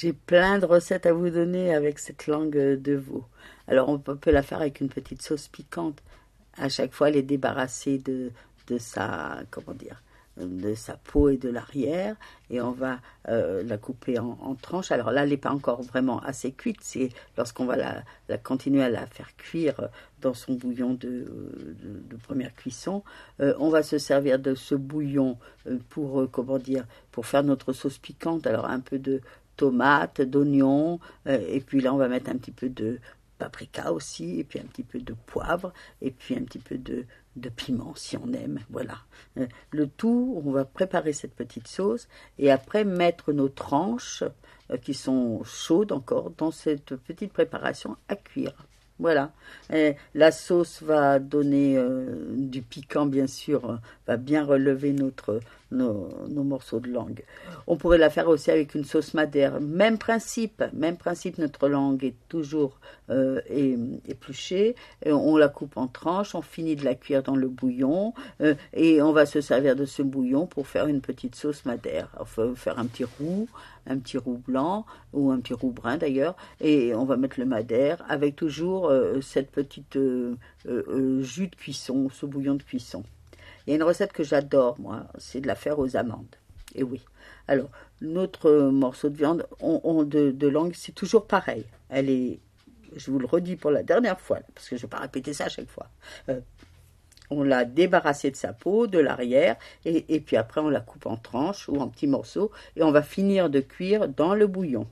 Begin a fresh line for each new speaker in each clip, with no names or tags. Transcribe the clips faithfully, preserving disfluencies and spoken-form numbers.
J'ai plein de recettes à vous donner avec cette langue de veau. Alors on peut la faire avec une petite sauce piquante. À chaque fois, elle est débarrassée de, de sa, comment dire, de sa peau et de l'arrière, et on va euh, la couper en, en tranches. Alors là, elle n'est pas encore vraiment assez cuite. C'est lorsqu'on va la, la continuer à la faire cuire dans son bouillon de, de, de première cuisson. Euh, on va se servir de ce bouillon pour, euh, comment dire, pour faire notre sauce piquante. Alors un peu de tomates, d'oignons, euh, et puis là on va mettre un petit peu de paprika aussi, et puis un petit peu de poivre, et puis un petit peu de, de piment si on aime, voilà. Euh, le tout, on va préparer cette petite sauce, et après mettre nos tranches, euh, qui sont chaudes encore, dans cette petite préparation à cuire. Voilà, et la sauce va donner euh, du piquant, bien sûr, va bien relever notre, nos, nos morceaux de langue. On pourrait la faire aussi avec une sauce madère. Même principe, même principe, notre langue est toujours euh, épluchée. Et on la coupe en tranches, on finit de la cuire dans le bouillon euh, et on va se servir de ce bouillon pour faire une petite sauce madère. On va faire un petit roux, un petit roux blanc ou un petit roux brun d'ailleurs, et on va mettre le madère avec toujours euh, cette petite euh, euh, jus de cuisson, ce bouillon de cuisson. Il y a une recette que j'adore, moi, c'est de la faire aux amandes. Et oui. Alors, notre morceau de viande on, on, de, de langue, c'est toujours pareil. Elle est, je vous le redis pour la dernière fois, parce que je ne vais pas répéter ça à chaque fois. Euh, on l'a débarrassée de sa peau, de l'arrière, et, et puis après on la coupe en tranches ou en petits morceaux, et on va finir de cuire dans le bouillon.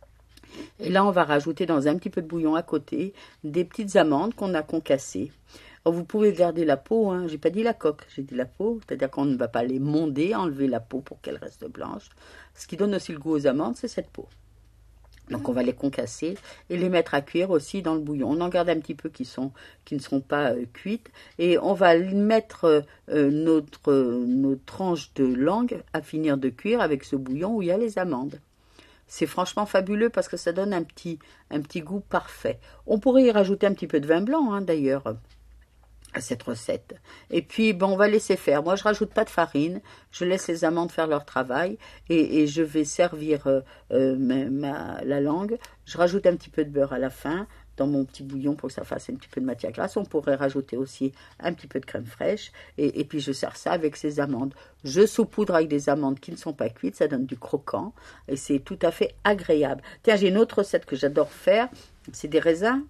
Et là, on va rajouter dans un petit peu de bouillon à côté des petites amandes qu'on a concassées. Alors, vous pouvez garder la peau, hein. J'ai pas dit la coque, j'ai dit la peau, c'est-à-dire qu'on ne va pas les monder, enlever la peau pour qu'elle reste blanche. Ce qui donne aussi le goût aux amandes, c'est cette peau. Donc on va les concasser et les mettre à cuire aussi dans le bouillon. On en garde un petit peu qui, sont, qui ne seront pas euh, cuites. Et on va mettre euh, notre, euh, nos tranches de langue à finir de cuire avec ce bouillon où il y a les amandes. C'est franchement fabuleux parce que ça donne un petit, un petit goût parfait. On pourrait y rajouter un petit peu de vin blanc, hein, d'ailleurs, à cette recette. Et puis, bon, on va laisser faire. Moi, je rajoute pas de farine. Je laisse les amandes faire leur travail. Et, et je vais servir euh, euh, ma, ma, la langue. Je rajoute un petit peu de beurre à la fin dans mon petit bouillon pour que ça fasse un petit peu de matière grasse. On pourrait rajouter aussi un petit peu de crème fraîche. Et, et puis, je sers ça avec ces amandes. Je saupoudre avec des amandes qui ne sont pas cuites. Ça donne du croquant. Et c'est tout à fait agréable. Tiens, j'ai une autre recette que j'adore faire. C'est des raisins.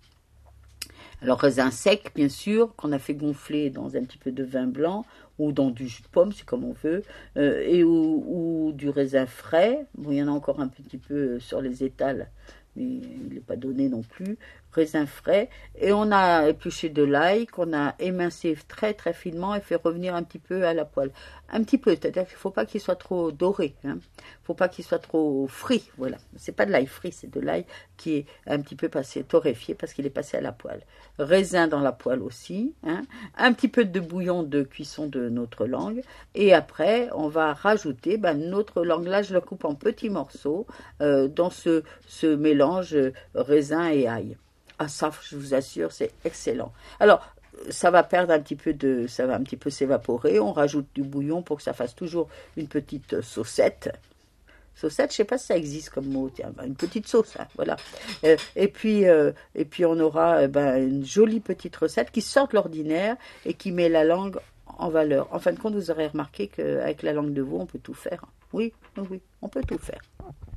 Alors, raisin sec, bien sûr, qu'on a fait gonfler dans un petit peu de vin blanc ou dans du jus de pomme, c'est comme on veut, euh, et ou, ou du raisin frais. Bon, il y en a encore un petit peu sur les étals, mais il n'est pas donné non plus. Raisin frais. Et on a épluché de l'ail qu'on a émincé très très finement et fait revenir un petit peu à la poêle. Un petit peu, c'est-à-dire qu'il ne faut pas qu'il soit trop doré. Il hein. ne faut pas qu'il soit trop frit. Voilà. C'est pas de l'ail frit, c'est de l'ail qui est un petit peu passé, torréfié parce qu'il est passé à la poêle. Raisin dans la poêle aussi. Hein. Un petit peu de bouillon de cuisson de notre langue. Et après, on va rajouter ben, notre langue. Là, je la coupe en petits morceaux euh, dans ce, ce mélange raisin et ail. Ah ça, je vous assure, c'est excellent. Alors, ça va perdre un petit peu de, ça va un petit peu s'évaporer. On rajoute du bouillon pour que ça fasse toujours une petite saucette. Saucette, je sais pas si ça existe comme mot. Tiens, une petite sauce, hein, voilà. Euh, et puis, euh, et puis on aura euh, ben, une jolie petite recette qui sort de l'ordinaire et qui met la langue en valeur. En fin de compte, vous aurez remarqué qu'avec la langue de veau, on peut tout faire. Oui, oui, on peut tout faire.